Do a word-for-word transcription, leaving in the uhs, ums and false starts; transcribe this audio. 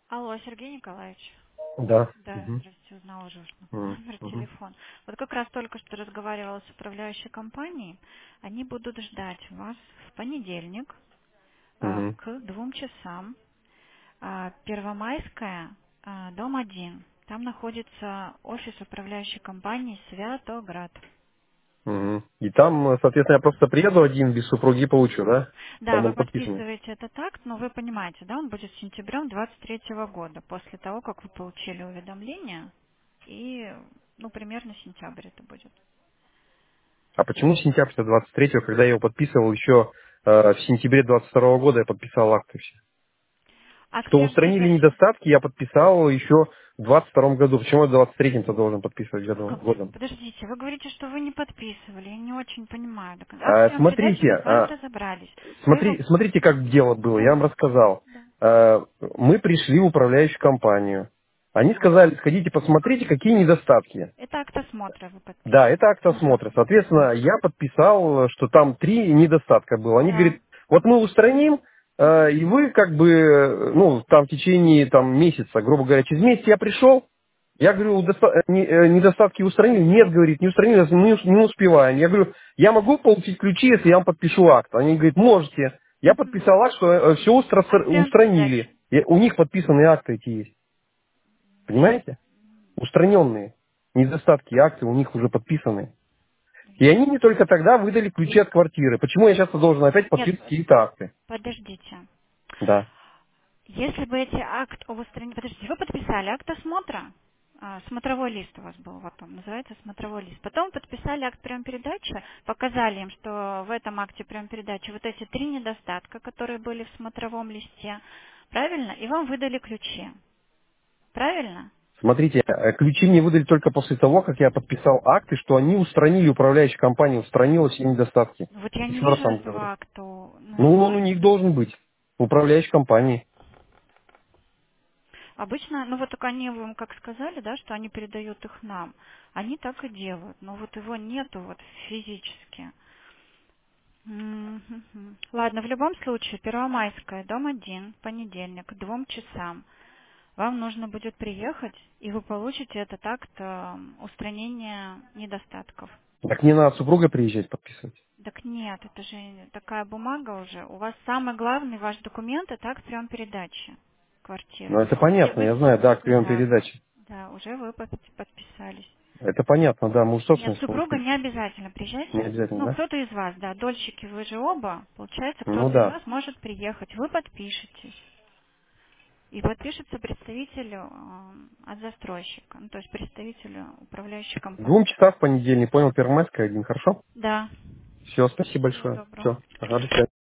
Алло, Сергей Николаевич. Да. Да, Угу. здравствуйте, узнала уже Угу. номер Угу. телефон. Вот как раз только что разговаривала с управляющей компанией. Они будут ждать вас в понедельник а, Угу. к двум часам. А, Первомайская, а, дом один. Там находится офис управляющей компании Святоград. Угу. И там, э, соответственно, я просто приеду один без супруги и получу, да? Да, Там вы он подписанный. подписываете этот акт, но вы понимаете, да, он будет сентябрем двадцать третьего года, после того, как вы получили уведомление, и, ну, примерно сентябрь это будет. А почему сентябрь двадцать третьего, когда я его подписывал еще э, в сентябре двадцать второго года, я подписал акт и все. Акт Что прям устранили передачи. недостатки, я подписал еще в двадцать втором году. Почему я в двадцать третьем-то должен подписывать В годом? как- годом? Подождите, вы говорите, что вы не подписывали, я не очень понимаю. Так, акт А, прием передачи, смотрите, мы с вами а, разобрались. Вы его... смотри, смотрите, как дело было. Я Да, вам рассказал. да. Э, Мы пришли в управляющую компанию. Они сказали, сходите, посмотрите, какие недостатки. Это акт осмотра вы Да, это подписывали. акт Ага. осмотра. Соответственно, я подписал, что там три недостатка было. Они говорят, Да. вот мы устраним, э, Мгм. и вы как бы, э, ну, там в течение там, месяца, грубо говоря, через месяц я пришел, я говорю, «Удоста- э, не- э, недостатки устранили? Нет, говорит, не устранили, мы не не успеваем. Я говорю, я могу получить ключи, если я вам подпишу акт? Они говорят, можете. Я Мгм. подписал акт, что все Акт прием устранили. передачи. И у них подписанные акты эти есть. Понимаете? Устраненные. Недостатки акты у них уже подписаны. И они не только тогда выдали ключи от квартиры. Почему я сейчас должен опять Нет, подписывать какие-то акты? подождите. Да. Если бы эти акт об устранении... Подождите, вы подписали акт осмотра? А, Смотровой лист у вас был, вот он называется смотровой лист. Потом подписали акт прием-передачи, показали им, что в этом акте прием-передачи вот эти три недостатка, которые были в смотровом листе, правильно? И вам выдали ключи, правильно? Смотрите, э, ключи мне выдали только после того, как я подписал акты, что они устранили, управляющая компания устранила все недостатки. Вот я не Еще раз вижу вам говорю. этого акта. Ну, Ну, он у может, них должен быть. В управляющей компании. обычно, ну вот только они вам как сказали, да, что они передают их нам. Они так и делают, но вот его нету вот физически. Мгм. Ладно, в любом случае, Первомайская, дом один, понедельник, к двум часам. Вам нужно будет приехать, и вы получите этот акт э, устранения недостатков. Так не надо супруга приезжать подписывать. Так нет, это же такая бумага уже. У вас самый главный ваш документ — это акт прием передачи квартиры. Ну, это Где понятно, вы, я знаю, да, прием да, передачи. да, уже вы под- подписались. Это понятно, да, муж Нет, собственность супруга получить. не обязательно. Не Приезжайте, обязательно, ну, да? кто-то из вас, да, дольщики вы же оба. Получается, Ну кто-то из да. вас может приехать. Вы подпишетесь. И подпишется представителю э, от застройщика, ну, то есть представителю управляющей В двум компании. часах в понедельник, понял, Первомайская один, хорошо? Да. Все, спасибо Всего большое. доброго. Все, ага, до свидания.